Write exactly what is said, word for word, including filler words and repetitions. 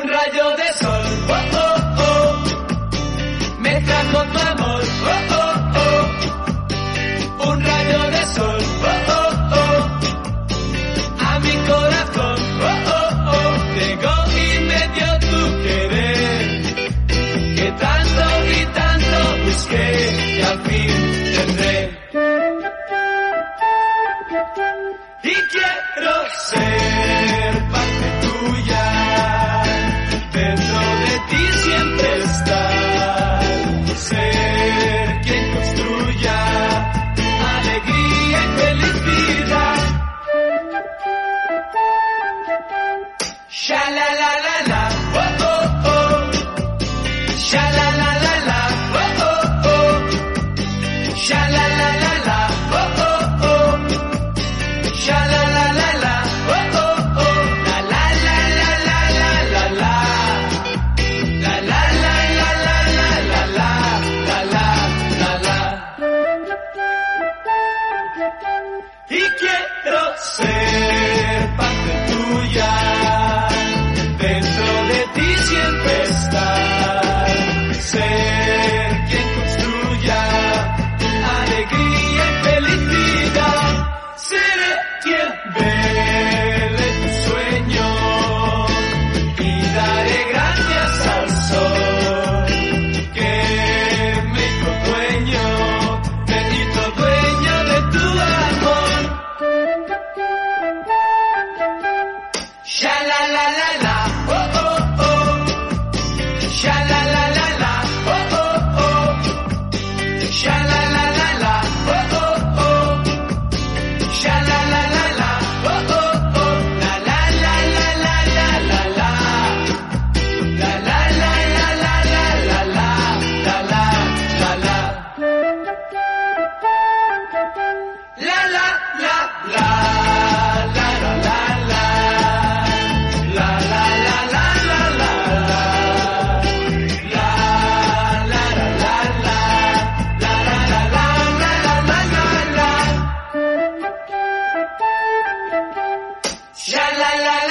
Un rayo de sol, oh, oh, oh, me trajo tu amor, oh, oh, oh. Un rayo de sol, oh, oh, oh, a mi corazón, oh, oh, oh. Llegó y me dio tu querer, que tanto y tanto busqué, y al fin tendré. Y quiero ser parte tuya, dentro de ti siempre estar, ser quien construya alegría y felicidad. Sha la la la la, oh oh oh. Sha la la la la, oh oh oh. Sha la la la la, oh oh oh. Sha la la la la, oh oh oh. La la la la la la la la. La la la la la la la la. La la la la. Y quiero ser parte tuya, dentro de ti siempre estar, ser quien construya alegría y felicidad. Seré quien vele tus sueños y daré gracias al sol que me hizo dueño, me hizo dueño de tu amor. Sha la la la la, oh oh oh. Sha la la la la, oh oh oh. Sha la la la la, oh oh oh. Sha la la la la, oh oh oh. La la la la la la la la. La la la la la la la la. La la la la. La la la la. La la la la. La la la la la la la. La la la la la. La la la la la la la la. Sha la la